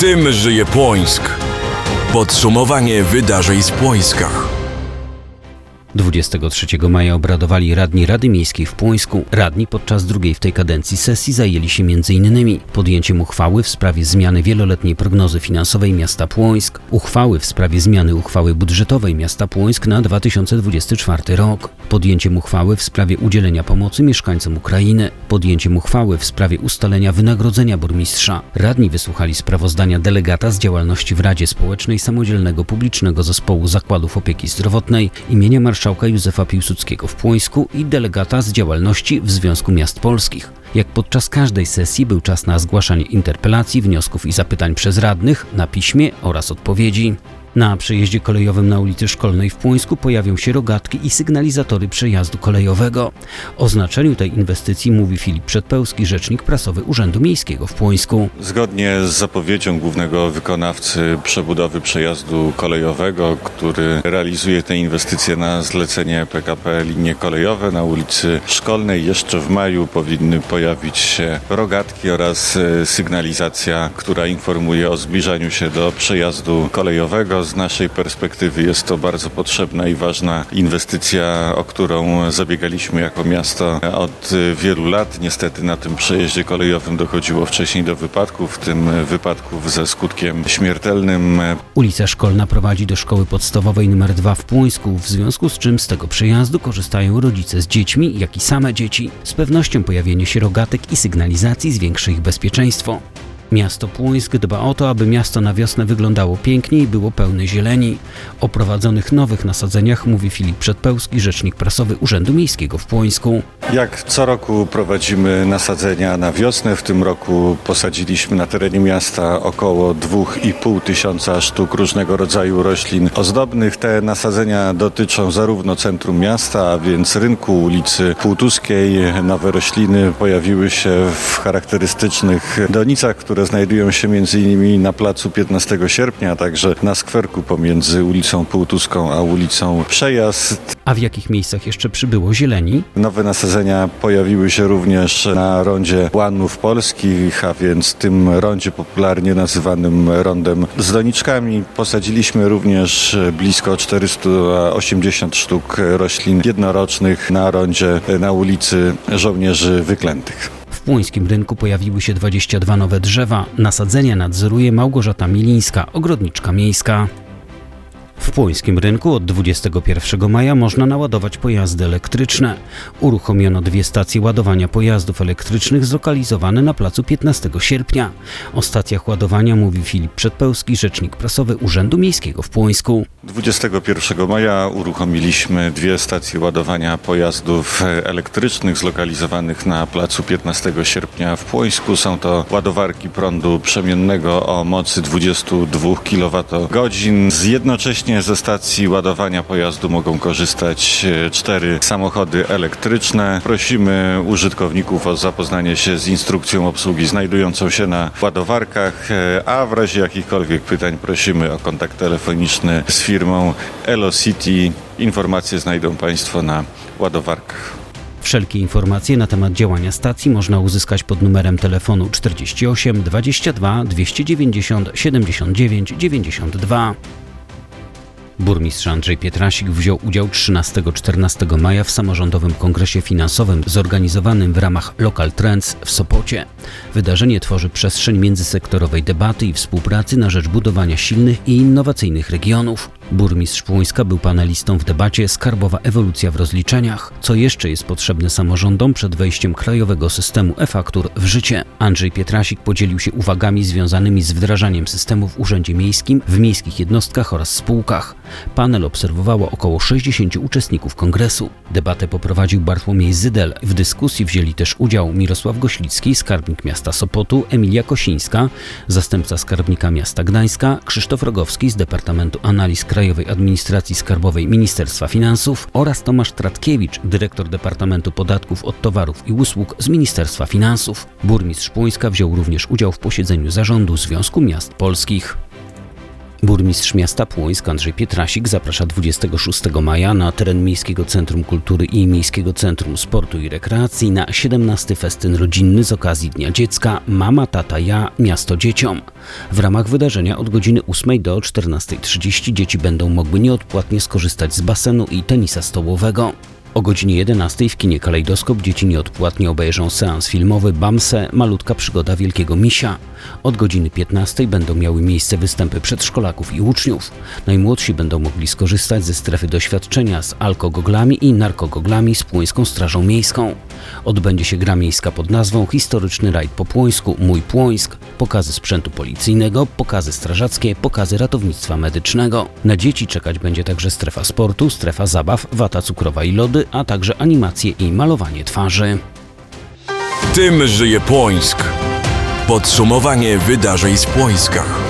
Tym żyje Płońsk. Podsumowanie wydarzeń z Płońska. 23 maja obradowali radni Rady Miejskiej w Płońsku. Radni podczas drugiej w tej kadencji sesji zajęli się m.in. podjęciem uchwały w sprawie zmiany wieloletniej prognozy finansowej miasta Płońsk, uchwały w sprawie zmiany uchwały budżetowej miasta Płońsk na 2024 rok, podjęciem uchwały w sprawie udzielenia pomocy mieszkańcom Ukrainy, podjęciem uchwały w sprawie ustalenia wynagrodzenia burmistrza. Radni wysłuchali sprawozdania delegata z działalności w Radzie Społecznej Samodzielnego Publicznego Zespołu Zakładów Opieki Zdrowotnej imienia marszałka Józefa Piłsudskiego w Płońsku i delegata z działalności w Związku Miast Polskich. Jak podczas każdej sesji był czas na zgłaszanie interpelacji, wniosków i zapytań przez radnych na piśmie oraz odpowiedzi. Na przejeździe kolejowym na ulicy Szkolnej w Płońsku pojawią się rogatki i sygnalizatory przejazdu kolejowego. O znaczeniu tej inwestycji mówi Filip Przedpełski, rzecznik prasowy Urzędu Miejskiego w Płońsku. Zgodnie z zapowiedzią głównego wykonawcy przebudowy przejazdu kolejowego, który realizuje te inwestycje na zlecenie PKP Linie Kolejowe na ulicy Szkolnej, jeszcze w maju powinny pojawić się rogatki oraz sygnalizacja, która informuje o zbliżaniu się do przejazdu kolejowego. Z naszej perspektywy jest to bardzo potrzebna i ważna inwestycja, o którą zabiegaliśmy jako miasto od wielu lat. Niestety na tym przejeździe kolejowym dochodziło wcześniej do wypadków, w tym wypadków ze skutkiem śmiertelnym. Ulica Szkolna prowadzi do szkoły podstawowej nr 2 w Płońsku, w związku z czym z tego przejazdu korzystają rodzice z dziećmi, jak i same dzieci. Z pewnością pojawienie się rogatek i sygnalizacji zwiększy ich bezpieczeństwo. Miasto Płońsk dba o to, aby miasto na wiosnę wyglądało pięknie i było pełne zieleni. O prowadzonych nowych nasadzeniach mówi Filip Przedpełski, rzecznik prasowy Urzędu Miejskiego w Płońsku. Jak co roku prowadzimy nasadzenia na wiosnę. W tym roku posadziliśmy na terenie miasta około 2,5 tysiąca sztuk różnego rodzaju roślin ozdobnych. Te nasadzenia dotyczą zarówno centrum miasta, a więc rynku, ulicy Półtuskiej. Nowe rośliny pojawiły się w charakterystycznych donicach, które znajdują się m.in. na placu 15 sierpnia, a także na skwerku pomiędzy ulicą Półtuską a ulicą Przejazd. A w jakich miejscach jeszcze przybyło zieleni? Nowe nasadzenia pojawiły się również na rondzie Łanów Polskich, a więc tym rondzie popularnie nazywanym rondem z doniczkami. Posadziliśmy również blisko 480 sztuk roślin jednorocznych na rondzie na ulicy Żołnierzy Wyklętych. W płońskim rynku pojawiły się 22 nowe drzewa. Nasadzenia nadzoruje Małgorzata Milińska, ogrodniczka miejska. W płońskim rynku od 21 maja można naładować pojazdy elektryczne. Uruchomiono 2 stacje ładowania pojazdów elektrycznych zlokalizowane na placu 15 sierpnia. O stacjach ładowania mówi Filip Przedpełski, rzecznik prasowy Urzędu Miejskiego w Płońsku. 21 maja uruchomiliśmy 2 stacje ładowania pojazdów elektrycznych zlokalizowanych na placu 15 sierpnia w Płońsku. Są to ładowarki prądu przemiennego o mocy 22 kWh. Jednocześnie ze stacji ładowania pojazdu mogą korzystać 4 samochody elektryczne. Prosimy użytkowników o zapoznanie się z instrukcją obsługi znajdującą się na ładowarkach, a w razie jakichkolwiek pytań prosimy o kontakt telefoniczny z firmą Elocity. Informacje znajdą Państwo na ładowarkach. Wszelkie informacje na temat działania stacji można uzyskać pod numerem telefonu 48 22 290 79 92. Burmistrz Andrzej Pietrasik wziął udział 13-14 maja w samorządowym kongresie finansowym zorganizowanym w ramach Local Trends w Sopocie. Wydarzenie tworzy przestrzeń międzysektorowej debaty i współpracy na rzecz budowania silnych i innowacyjnych regionów. Burmistrz Płońska był panelistą w debacie Skarbowa ewolucja w rozliczeniach. Co jeszcze jest potrzebne samorządom przed wejściem krajowego systemu e-faktur w życie? Andrzej Pietrasik podzielił się uwagami związanymi z wdrażaniem systemu w Urzędzie Miejskim, w miejskich jednostkach oraz spółkach. Panel obserwowało około 60 uczestników kongresu. Debatę poprowadził Bartłomiej Zydel. W dyskusji wzięli też udział Mirosław Goślicki, skarbnik miasta Sopotu, Emilia Kosińska, zastępca skarbnika miasta Gdańska, Krzysztof Rogowski z Departamentu Analiz Krajowej Administracji Skarbowej Ministerstwa Finansów oraz Tomasz Tratkiewicz, dyrektor Departamentu Podatków od Towarów i Usług z Ministerstwa Finansów. Burmistrz Płońska wziął również udział w posiedzeniu zarządu Związku Miast Polskich. Burmistrz miasta Płońsk Andrzej Pietrasik zaprasza 26 maja na teren Miejskiego Centrum Kultury i Miejskiego Centrum Sportu i Rekreacji na 17. festyn rodzinny z okazji Dnia Dziecka Mama, Tata, Ja, Miasto Dzieciom. W ramach wydarzenia od godziny 8 do 14:30 dzieci będą mogły nieodpłatnie skorzystać z basenu i tenisa stołowego. O godzinie 11 w kinie Kalejdoskop dzieci nieodpłatnie obejrzą seans filmowy Bamse – Malutka przygoda Wielkiego Misia. Od godziny 15 będą miały miejsce występy przedszkolaków i uczniów. Najmłodsi będą mogli skorzystać ze strefy doświadczenia z alkogoglami i narkogoglami z Płońską Strażą Miejską. Odbędzie się gra miejska pod nazwą Historyczny rajd po Płońsku – Mój Płońsk. Pokazy sprzętu policyjnego, pokazy strażackie, pokazy ratownictwa medycznego. Na dzieci czekać będzie także strefa sportu, strefa zabaw, wata cukrowa i lody, a także animacje i malowanie twarzy. Tym żyje Płońsk. Podsumowanie wydarzeń z Płońska.